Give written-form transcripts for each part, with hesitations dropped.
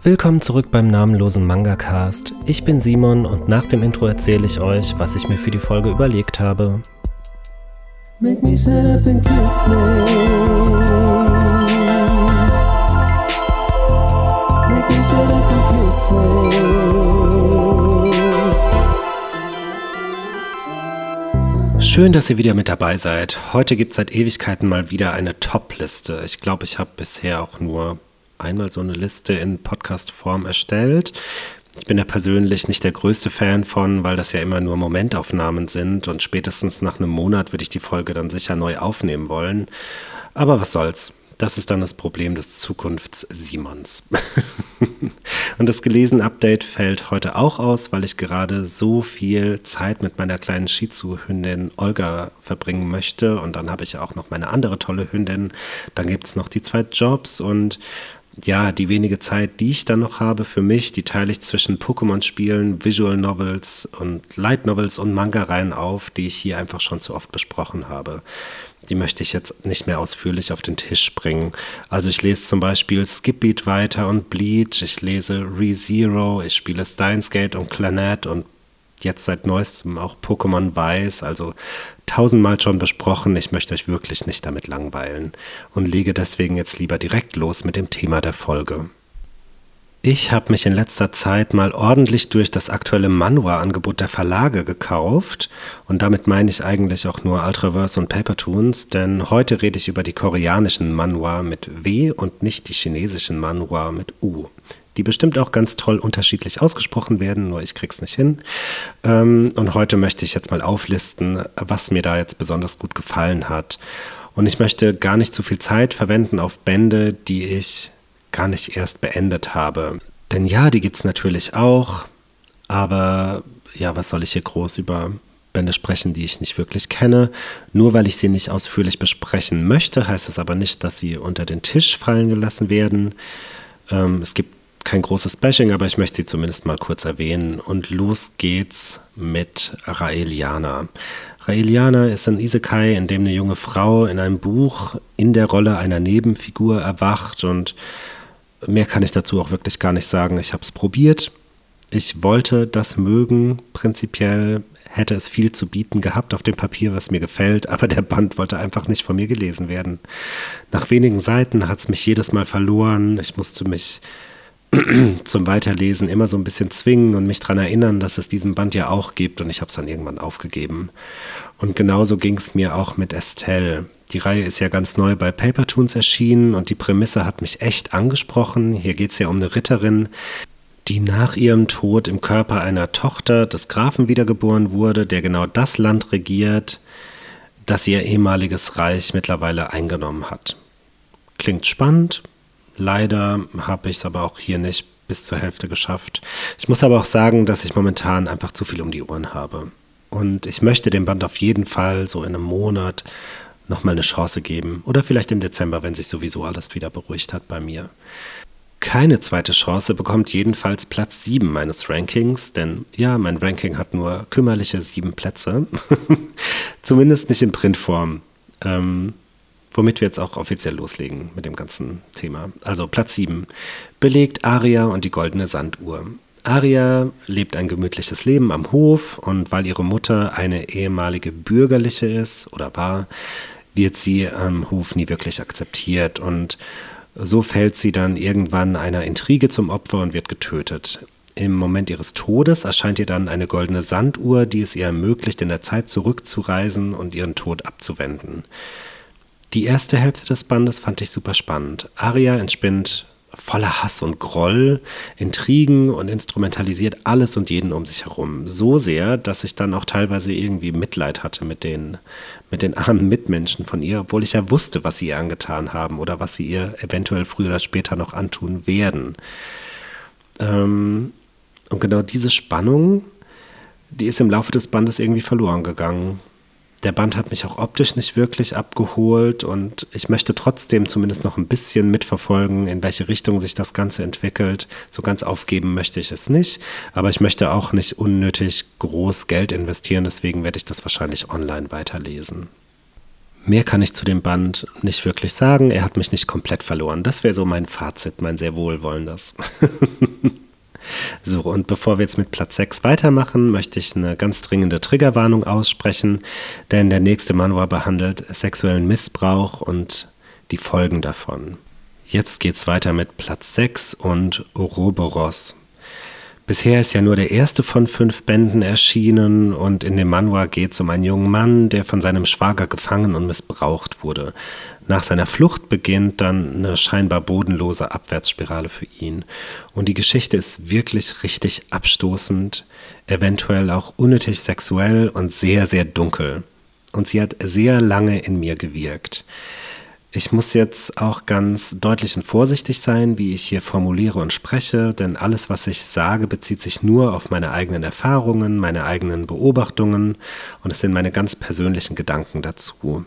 Willkommen zurück beim namenlosen Manga-Cast. Ich bin Simon und nach dem Intro erzähle ich euch, was ich mir für die Folge überlegt habe. Make me shut up and kiss me. Make me shut up and kiss me. Schön, dass ihr wieder mit dabei seid. Heute gibt es seit Ewigkeiten mal wieder eine Top-Liste. Ich glaube, ich habe bisher auch nur einmal so eine Liste in Podcast-Form erstellt. Ich bin ja persönlich nicht der größte Fan von, weil das ja immer nur Momentaufnahmen sind und spätestens nach einem Monat würde ich die Folge dann sicher neu aufnehmen wollen. Aber was soll's? Das ist dann das Problem des Zukunfts-Simons. Und das Gelesen-Update fällt heute auch aus, weil ich gerade so viel Zeit mit meiner kleinen Shih-Tzu-Hündin Olga verbringen möchte. Und dann habe ich auch noch meine andere tolle Hündin. Dann gibt es noch die 2 Jobs und ja, die wenige Zeit, die ich dann noch habe für mich, die teile ich zwischen Pokémon-Spielen, Visual Novels und Light Novels und Manga-Reihen auf, die ich hier einfach schon zu oft besprochen habe. Die möchte ich jetzt nicht mehr ausführlich auf den Tisch bringen. Also ich lese zum Beispiel Skip Beat weiter und Bleach, ich lese ReZero, ich spiele Steins Gate und Clannad und jetzt seit neuestem auch Pokémon Weiß, also 1000-mal schon besprochen. Ich möchte euch wirklich nicht damit langweilen und lege deswegen jetzt lieber direkt los mit dem Thema der Folge. Ich habe mich in letzter Zeit mal ordentlich durch das aktuelle Manhwa-Angebot der Verlage gekauft und damit meine ich eigentlich auch nur Ultraverse und Papertoons, denn heute rede ich über die koreanischen Manhwa mit W und nicht die chinesischen Manhwa mit U. Die bestimmt auch ganz toll unterschiedlich ausgesprochen werden, nur ich krieg's nicht hin. Und heute möchte ich jetzt mal auflisten, was mir da jetzt besonders gut gefallen hat. Und ich möchte gar nicht zu viel Zeit verwenden auf Bände, die ich gar nicht erst beendet habe. Denn ja, die gibt's natürlich auch, aber ja, was soll ich hier groß über Bände sprechen, die ich nicht wirklich kenne? Nur weil ich sie nicht ausführlich besprechen möchte, heißt es aber nicht, dass sie unter den Tisch fallen gelassen werden. Es gibt kein großes Bashing, aber ich möchte sie zumindest mal kurz erwähnen. Und los geht's mit Raeliana. Raeliana ist ein Isekai, in dem eine junge Frau in einem Buch in der Rolle einer Nebenfigur erwacht und mehr kann ich dazu auch wirklich gar nicht sagen. Ich habe es probiert. Ich wollte das mögen. Prinzipiell hätte es viel zu bieten gehabt auf dem Papier, was mir gefällt, aber der Band wollte einfach nicht von mir gelesen werden. Nach wenigen Seiten hat es mich jedes Mal verloren. Ich musste mich zum Weiterlesen immer so ein bisschen zwingen und mich daran erinnern, dass es diesen Band ja auch gibt und ich habe es dann irgendwann aufgegeben. Und genauso ging es mir auch mit Estelle. Die Reihe ist ja ganz neu bei Papertoons erschienen und die Prämisse hat mich echt angesprochen. Hier geht es ja um eine Ritterin, die nach ihrem Tod im Körper einer Tochter des Grafen wiedergeboren wurde, der genau das Land regiert, das ihr ehemaliges Reich mittlerweile eingenommen hat. Klingt spannend. Leider habe ich es aber auch hier nicht bis zur Hälfte geschafft. Ich muss aber auch sagen, dass ich momentan einfach zu viel um die Ohren habe. Und ich möchte dem Band auf jeden Fall so in einem Monat nochmal eine Chance geben. Oder vielleicht im Dezember, wenn sich sowieso alles wieder beruhigt hat bei mir. Keine zweite Chance bekommt jedenfalls Platz 7 meines Rankings, denn ja, mein Ranking hat nur kümmerliche 7 Plätze. Zumindest nicht in Printform. Womit wir jetzt auch offiziell loslegen mit dem ganzen Thema. Also Platz 7 belegt Aria und die goldene Sanduhr. Aria lebt ein gemütliches Leben am Hof und weil ihre Mutter eine ehemalige Bürgerliche ist oder war, wird sie am Hof nie wirklich akzeptiert und so fällt sie dann irgendwann einer Intrige zum Opfer und wird getötet. Im Moment ihres Todes erscheint ihr dann eine goldene Sanduhr, die es ihr ermöglicht, in der Zeit zurückzureisen und ihren Tod abzuwenden. Die erste Hälfte des Bandes fand ich super spannend. Aria entspinnt voller Hass und Groll, Intrigen und instrumentalisiert alles und jeden um sich herum. So sehr, dass ich dann auch teilweise irgendwie Mitleid hatte mit den armen Mitmenschen von ihr, obwohl ich ja wusste, was sie ihr angetan haben oder was sie ihr eventuell früher oder später noch antun werden. Und genau diese Spannung, die ist im Laufe des Bandes irgendwie verloren gegangen. Der Band hat mich auch optisch nicht wirklich abgeholt und ich möchte trotzdem zumindest noch ein bisschen mitverfolgen, in welche Richtung sich das Ganze entwickelt. So ganz aufgeben möchte ich es nicht, aber ich möchte auch nicht unnötig groß Geld investieren, deswegen werde ich das wahrscheinlich online weiterlesen. Mehr kann ich zu dem Band nicht wirklich sagen. Er hat mich nicht komplett verloren. Das wäre so mein Fazit, mein sehr wohlwollendes. So, und bevor wir jetzt mit Platz 6 weitermachen, möchte ich eine ganz dringende Triggerwarnung aussprechen, denn der nächste Manhwa behandelt sexuellen Missbrauch und die Folgen davon. Jetzt geht's weiter mit Platz 6 und Ouroboros. Bisher ist ja nur der erste von 5 Bänden erschienen und in dem Manhwa geht es um einen jungen Mann, der von seinem Schwager gefangen und missbraucht wurde. Nach seiner Flucht beginnt dann eine scheinbar bodenlose Abwärtsspirale für ihn. Und die Geschichte ist wirklich richtig abstoßend, eventuell auch unnötig sexuell und sehr, sehr dunkel. Und sie hat sehr lange in mir gewirkt. Ich muss jetzt auch ganz deutlich und vorsichtig sein, wie ich hier formuliere und spreche, denn alles, was ich sage, bezieht sich nur auf meine eigenen Erfahrungen, meine eigenen Beobachtungen und es sind meine ganz persönlichen Gedanken dazu.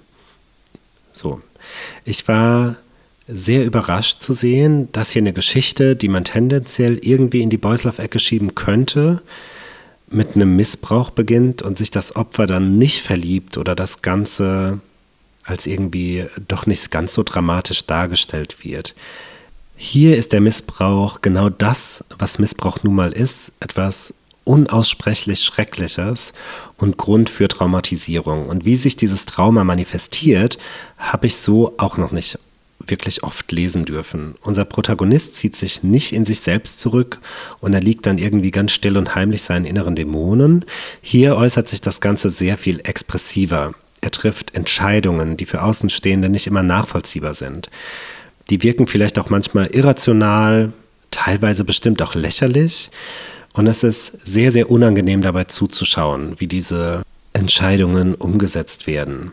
So, ich war sehr überrascht zu sehen, dass hier eine Geschichte, die man tendenziell irgendwie in die Boys Love-Ecke schieben könnte, mit einem Missbrauch beginnt und sich das Opfer dann nicht verliebt oder das Ganze als irgendwie doch nicht ganz so dramatisch dargestellt wird. Hier ist der Missbrauch genau das, was Missbrauch nun mal ist, etwas unaussprechlich Schreckliches und Grund für Traumatisierung. Und wie sich dieses Trauma manifestiert, habe ich so auch noch nicht wirklich oft lesen dürfen. Unser Protagonist zieht sich nicht in sich selbst zurück und er liegt dann irgendwie ganz still und heimlich seinen inneren Dämonen. Hier äußert sich das Ganze sehr viel expressiver. Er trifft Entscheidungen, die für Außenstehende nicht immer nachvollziehbar sind. Die wirken vielleicht auch manchmal irrational, teilweise bestimmt auch lächerlich. Und es ist sehr, sehr unangenehm dabei zuzuschauen, wie diese Entscheidungen umgesetzt werden.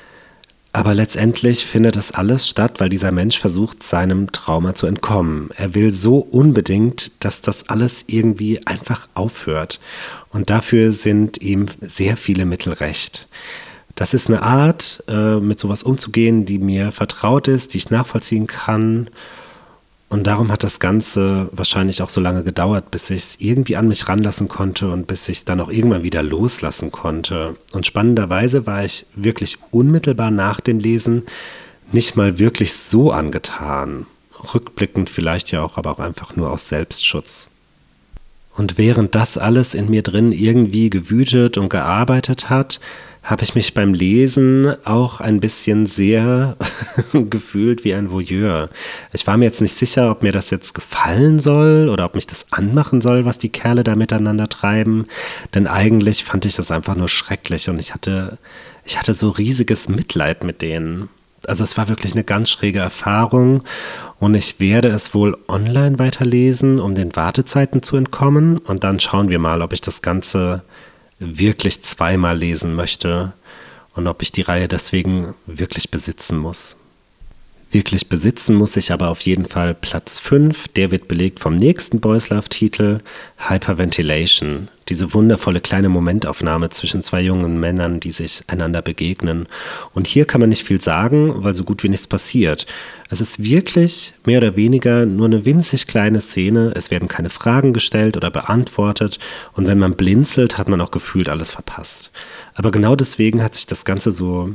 Aber letztendlich findet das alles statt, weil dieser Mensch versucht, seinem Trauma zu entkommen. Er will so unbedingt, dass das alles irgendwie einfach aufhört. Und dafür sind ihm sehr viele Mittel recht. Das ist eine Art, mit sowas umzugehen, die mir vertraut ist, die ich nachvollziehen kann. Und darum hat das Ganze wahrscheinlich auch so lange gedauert, bis ich es irgendwie an mich ranlassen konnte und bis ich es dann auch irgendwann wieder loslassen konnte. Und spannenderweise war ich wirklich unmittelbar nach dem Lesen nicht mal wirklich so angetan. Rückblickend vielleicht ja auch, aber auch einfach nur aus Selbstschutz. Und während das alles in mir drin irgendwie gewütet und gearbeitet hat, habe ich mich beim Lesen auch ein bisschen sehr gefühlt wie ein Voyeur. Ich war mir jetzt nicht sicher, ob mir das jetzt gefallen soll oder ob mich das anmachen soll, was die Kerle da miteinander treiben. Denn eigentlich fand ich das einfach nur schrecklich und ich hatte so riesiges Mitleid mit denen. Also es war wirklich eine ganz schräge Erfahrung und ich werde es wohl online weiterlesen, um den Wartezeiten zu entkommen. Und dann schauen wir mal, ob ich das Ganze wirklich zweimal lesen möchte und ob ich die Reihe deswegen wirklich besitzen muss. Wirklich besitzen muss ich aber auf jeden Fall Platz 5. Der wird belegt vom nächsten Boys Love-Titel, Hyperventilation. Diese wundervolle kleine Momentaufnahme zwischen 2 jungen Männern, die sich einander begegnen. Und hier kann man nicht viel sagen, weil so gut wie nichts passiert. Es ist wirklich mehr oder weniger nur eine winzig kleine Szene. Es werden keine Fragen gestellt oder beantwortet. Und wenn man blinzelt, hat man auch gefühlt alles verpasst. Aber genau deswegen hat sich das Ganze so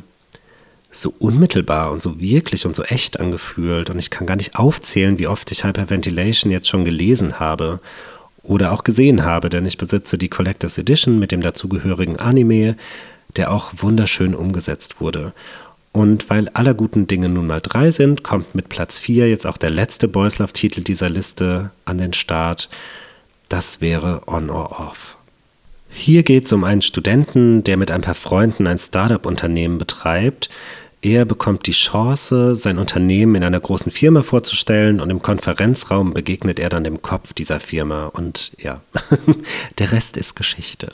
unmittelbar und so wirklich und so echt angefühlt. Und ich kann gar nicht aufzählen, wie oft ich Hyperventilation jetzt schon gelesen habe oder auch gesehen habe, denn ich besitze die Collectors Edition mit dem dazugehörigen Anime, der auch wunderschön umgesetzt wurde. Und weil aller guten Dinge nun mal 3 sind, kommt mit Platz 4 jetzt auch der letzte Boys Love-Titel dieser Liste an den Start. Das wäre On or Off. Hier geht es um einen Studenten, der mit ein paar Freunden ein Startup-Unternehmen betreibt. Er bekommt die Chance, sein Unternehmen in einer großen Firma vorzustellen und im Konferenzraum begegnet er dann dem Kopf dieser Firma und ja, der Rest ist Geschichte.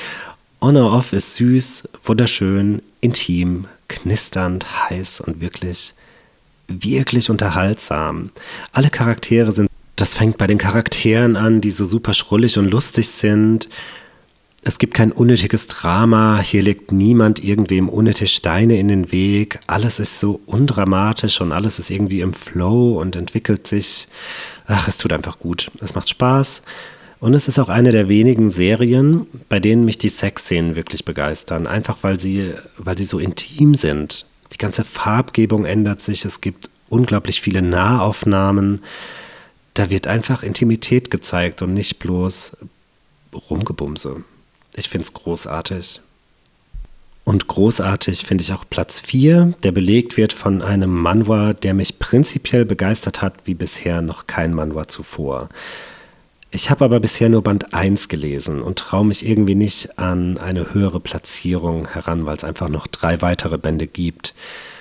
On or Off ist süß, wunderschön, intim, knisternd, heiß und wirklich, wirklich unterhaltsam. Alle Charaktere sind, das fängt bei den Charakteren an, die so super schrullig und lustig sind. Es gibt kein unnötiges Drama, hier legt niemand irgendwem unnötig Steine in den Weg. Alles ist so undramatisch und alles ist irgendwie im Flow und entwickelt sich. Ach, es tut einfach gut. Es macht Spaß. Und es ist auch eine der wenigen Serien, bei denen mich die Sexszenen wirklich begeistern. Einfach weil sie so intim sind. Die ganze Farbgebung ändert sich, es gibt unglaublich viele Nahaufnahmen. Da wird einfach Intimität gezeigt und nicht bloß Rumgebumse. Ich finde es großartig. Und großartig finde ich auch Platz 4, der belegt wird von einem Manhwa, der mich prinzipiell begeistert hat, wie bisher noch kein Manhwa zuvor. Ich habe aber bisher nur Band 1 gelesen und traue mich irgendwie nicht an eine höhere Platzierung heran, weil es einfach noch 3 weitere Bände gibt.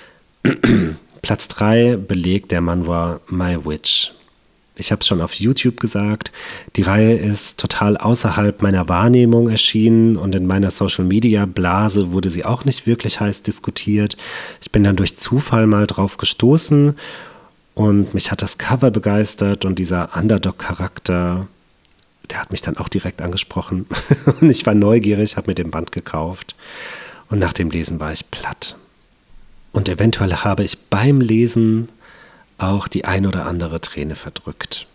Platz 3 belegt der Manhwa My Witch. Ich habe es schon auf YouTube gesagt, die Reihe ist total außerhalb meiner Wahrnehmung erschienen und in meiner Social-Media-Blase wurde sie auch nicht wirklich heiß diskutiert. Ich bin dann durch Zufall mal drauf gestoßen und mich hat das Cover begeistert und dieser Underdog-Charakter, der hat mich dann auch direkt angesprochen. Und ich war neugierig, habe mir den Band gekauft und nach dem Lesen war ich platt. Und eventuell habe ich beim Lesen auch die ein oder andere Träne verdrückt.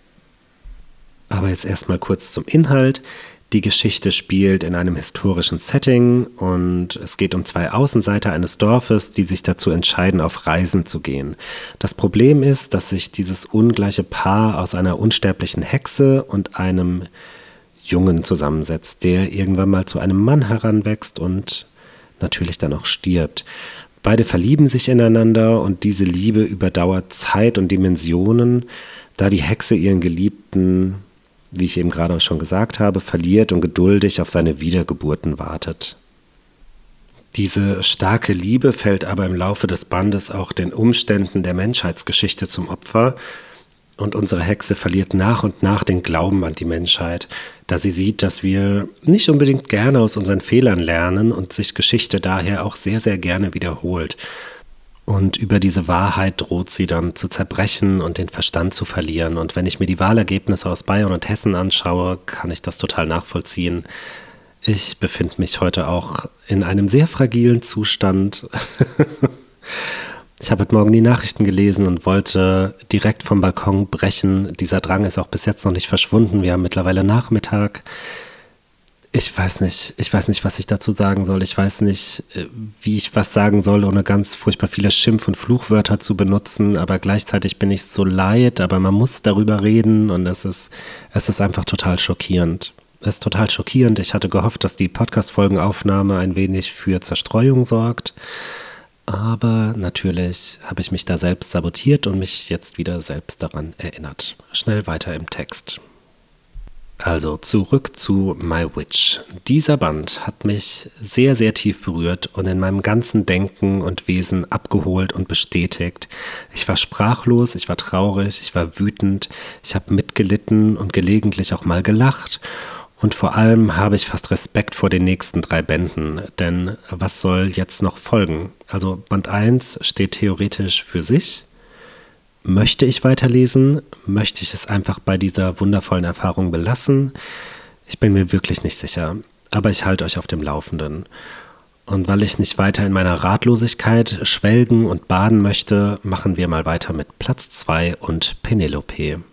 Aber jetzt erstmal kurz zum Inhalt. Die Geschichte spielt in einem historischen Setting und es geht um 2 Außenseiter eines Dorfes, die sich dazu entscheiden, auf Reisen zu gehen. Das Problem ist, dass sich dieses ungleiche Paar aus einer unsterblichen Hexe und einem Jungen zusammensetzt, der irgendwann mal zu einem Mann heranwächst und natürlich dann auch stirbt. Beide verlieben sich ineinander und diese Liebe überdauert Zeit und Dimensionen, da die Hexe ihren Geliebten, wie ich eben gerade schon gesagt habe, verliert und geduldig auf seine Wiedergeburten wartet. Diese starke Liebe fällt aber im Laufe des Bandes auch den Umständen der Menschheitsgeschichte zum Opfer und unsere Hexe verliert nach und nach den Glauben an die Menschheit, da sie sieht, dass wir nicht unbedingt gerne aus unseren Fehlern lernen und sich Geschichte daher auch sehr, sehr gerne wiederholt. Und über diese Wahrheit droht sie dann zu zerbrechen und den Verstand zu verlieren. Und wenn ich mir die Wahlergebnisse aus Bayern und Hessen anschaue, kann ich das total nachvollziehen. Ich befinde mich heute auch in einem sehr fragilen Zustand. Ich habe heute Morgen die Nachrichten gelesen und wollte direkt vom Balkon brechen. Dieser Drang ist auch bis jetzt noch nicht verschwunden. Wir haben mittlerweile Nachmittag. Ich weiß nicht, was ich dazu sagen soll. Ich weiß nicht, wie ich was sagen soll, ohne ganz furchtbar viele Schimpf- und Fluchwörter zu benutzen. Aber gleichzeitig bin ich so leid, aber man muss darüber reden und es ist einfach total schockierend. Es ist total schockierend. Ich hatte gehofft, dass die Podcast-Folgenaufnahme ein wenig für Zerstreuung sorgt. Aber natürlich habe ich mich da selbst sabotiert und mich jetzt wieder selbst daran erinnert. Schnell weiter im Text. Also zurück zu My Witch. Dieser Band hat mich sehr, sehr tief berührt und in meinem ganzen Denken und Wesen abgeholt und bestätigt. Ich war sprachlos, ich war traurig, ich war wütend, ich habe mitgelitten und gelegentlich auch mal gelacht. Und vor allem habe ich fast Respekt vor den nächsten 3 Bänden, denn was soll jetzt noch folgen? Also Band 1 steht theoretisch für sich. Möchte ich weiterlesen? Möchte ich es einfach bei dieser wundervollen Erfahrung belassen? Ich bin mir wirklich nicht sicher, aber ich halte euch auf dem Laufenden. Und weil ich nicht weiter in meiner Ratlosigkeit schwelgen und baden möchte, machen wir mal weiter mit Platz 2 und Penelope.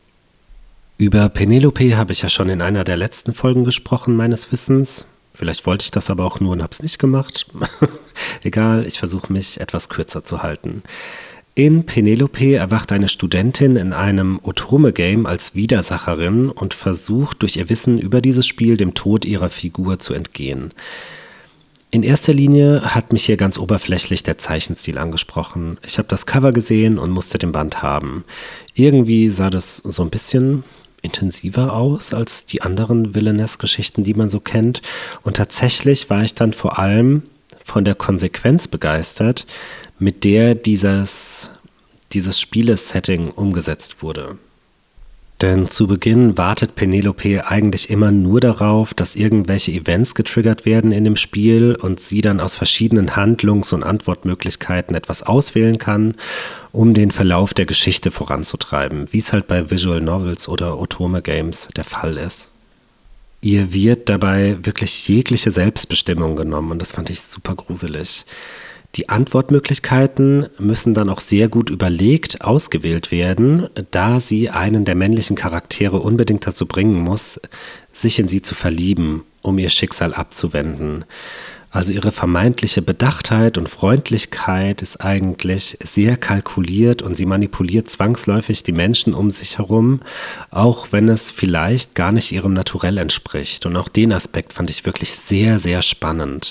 Über Penelope habe ich ja schon in einer der letzten Folgen gesprochen, meines Wissens. Vielleicht wollte ich das aber auch nur und habe es nicht gemacht. Egal, ich versuche mich etwas kürzer zu halten. In Penelope erwacht eine Studentin in einem Otome-Game als Widersacherin und versucht durch ihr Wissen über dieses Spiel dem Tod ihrer Figur zu entgehen. In erster Linie hat mich hier ganz oberflächlich der Zeichenstil angesprochen. Ich habe das Cover gesehen und musste den Band haben. Irgendwie sah das so ein bisschen intensiver aus als die anderen Villainess-Geschichten, die man so kennt. Und tatsächlich war ich dann vor allem von der Konsequenz begeistert, mit der dieses Spielesetting umgesetzt wurde. Denn zu Beginn wartet Penelope eigentlich immer nur darauf, dass irgendwelche Events getriggert werden in dem Spiel und sie dann aus verschiedenen Handlungs- und Antwortmöglichkeiten etwas auswählen kann, um den Verlauf der Geschichte voranzutreiben, wie es halt bei Visual Novels oder Otome Games der Fall ist. Ihr wird dabei wirklich jegliche Selbstbestimmung genommen und das fand ich super gruselig. Die Antwortmöglichkeiten müssen dann auch sehr gut überlegt ausgewählt werden, da sie einen der männlichen Charaktere unbedingt dazu bringen muss, sich in sie zu verlieben, um ihr Schicksal abzuwenden. Also ihre vermeintliche Bedachtheit und Freundlichkeit ist eigentlich sehr kalkuliert und sie manipuliert zwangsläufig die Menschen um sich herum, auch wenn es vielleicht gar nicht ihrem Naturell entspricht. Und auch den Aspekt fand ich wirklich sehr, sehr spannend.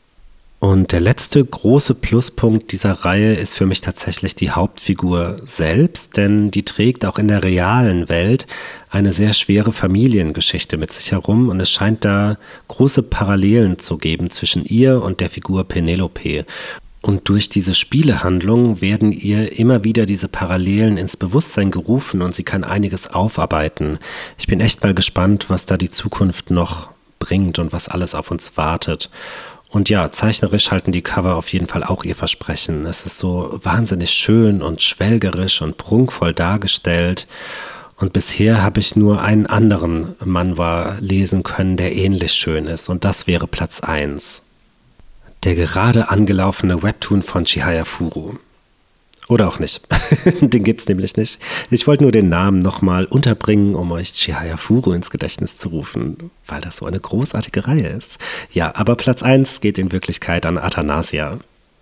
Und der letzte große Pluspunkt dieser Reihe ist für mich tatsächlich die Hauptfigur selbst, denn die trägt auch in der realen Welt eine sehr schwere Familiengeschichte mit sich herum und es scheint da große Parallelen zu geben zwischen ihr und der Figur Penelope. Und durch diese Spielehandlung werden ihr immer wieder diese Parallelen ins Bewusstsein gerufen und sie kann einiges aufarbeiten. Ich bin echt mal gespannt, was da die Zukunft noch bringt und was alles auf uns wartet. Und ja, zeichnerisch halten die Cover auf jeden Fall auch ihr Versprechen. Es ist so wahnsinnig schön und schwelgerisch und prunkvoll dargestellt. Und bisher habe ich nur einen anderen Manhwa lesen können, der ähnlich schön ist. Und das wäre Platz 1. Der gerade angelaufene Webtoon von Chihaya Furu. Oder auch nicht. Den gibt's nämlich nicht. Ich wollte nur den Namen nochmal unterbringen, um euch Chihaya Furu ins Gedächtnis zu rufen, weil das so eine großartige Reihe ist. Ja, aber Platz 1 geht in Wirklichkeit an Athanasia.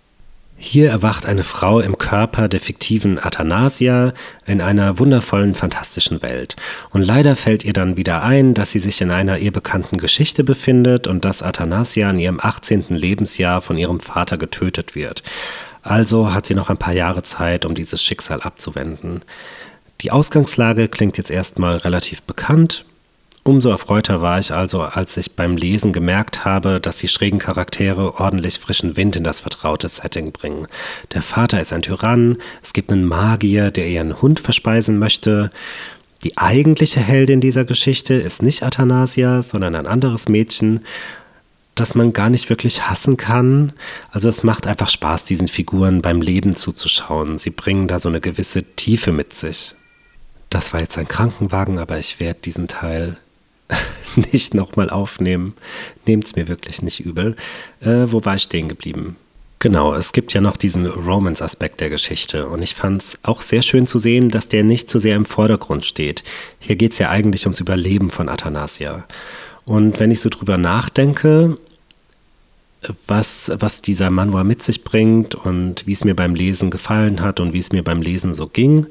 Hier erwacht eine Frau im Körper der fiktiven Athanasia in einer wundervollen, fantastischen Welt. Und leider fällt ihr dann wieder ein, dass sie sich in einer ihr bekannten Geschichte befindet und dass Athanasia in ihrem 18. Lebensjahr von ihrem Vater getötet wird. Also hat sie noch ein paar Jahre Zeit, um dieses Schicksal abzuwenden. Die Ausgangslage klingt jetzt erstmal relativ bekannt. Umso erfreuter war ich also, als ich beim Lesen gemerkt habe, dass die schrägen Charaktere ordentlich frischen Wind in das vertraute Setting bringen. Der Vater ist ein Tyrann, es gibt einen Magier, der ihren Hund verspeisen möchte. Die eigentliche Heldin dieser Geschichte ist nicht Athanasia, sondern ein anderes Mädchen, das man gar nicht wirklich hassen kann. Also es macht einfach Spaß, diesen Figuren beim Leben zuzuschauen. Sie bringen da so eine gewisse Tiefe mit sich. Das war jetzt ein Krankenwagen, aber ich werde diesen Teil nicht nochmal aufnehmen. Nehmt es mir wirklich nicht übel. Wo war ich stehen geblieben? Genau, es gibt ja noch diesen Romance-Aspekt der Geschichte und ich fand es auch sehr schön zu sehen, dass der nicht so sehr im Vordergrund steht. Hier geht es ja eigentlich ums Überleben von Athanasia. Und wenn ich so drüber nachdenke, was dieser Manhwa mit sich bringt und wie es mir beim Lesen gefallen hat und wie es mir beim Lesen so ging,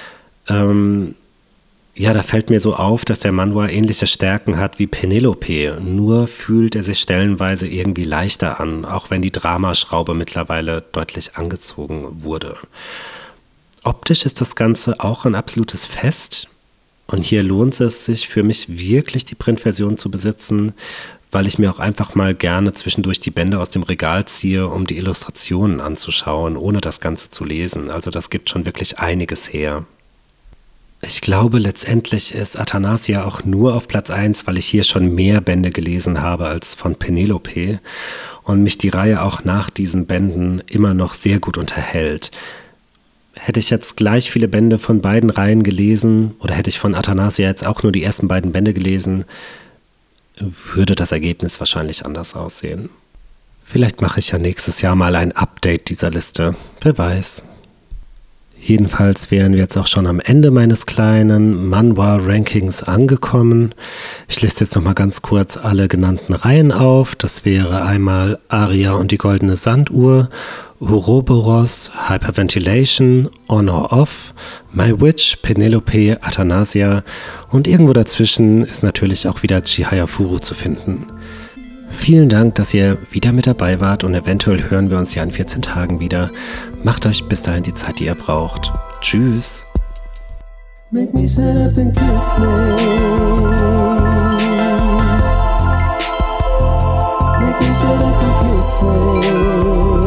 ja, da fällt mir so auf, dass der Manhwa ähnliche Stärken hat wie Penelope. Nur fühlt er sich stellenweise irgendwie leichter an, auch wenn die Dramaschraube mittlerweile deutlich angezogen wurde. Optisch ist das Ganze auch ein absolutes Fest. Und hier lohnt es sich für mich wirklich, die Printversion zu besitzen, weil ich mir auch einfach mal gerne zwischendurch die Bände aus dem Regal ziehe, um die Illustrationen anzuschauen, ohne das Ganze zu lesen. Also das gibt schon wirklich einiges her. Ich glaube, letztendlich ist Athanasia auch nur auf Platz 1, weil ich hier schon mehr Bände gelesen habe als von Penelope und mich die Reihe auch nach diesen Bänden immer noch sehr gut unterhält. Hätte ich jetzt gleich viele Bände von beiden Reihen gelesen oder hätte ich von Athanasia jetzt auch nur die ersten beiden Bände gelesen, würde das Ergebnis wahrscheinlich anders aussehen. Vielleicht mache ich ja nächstes Jahr mal ein Update dieser Liste, wer weiß. Jedenfalls wären wir jetzt auch schon am Ende meines kleinen Manhwa-Rankings angekommen. Ich liste jetzt nochmal ganz kurz alle genannten Reihen auf. Das wäre einmal Aria und die goldene Sanduhr, Ouroboros, Hyperventilation, On or Off, My Witch, Penelope, Athanasia und irgendwo dazwischen ist natürlich auch wieder Chihaya Furu zu finden. Vielen Dank, dass ihr wieder mit dabei wart und eventuell hören wir uns ja in 14 Tagen wieder. Macht euch bis dahin die Zeit, die ihr braucht. Tschüss. Make me shut up and kiss me. Make me shut up and kiss me.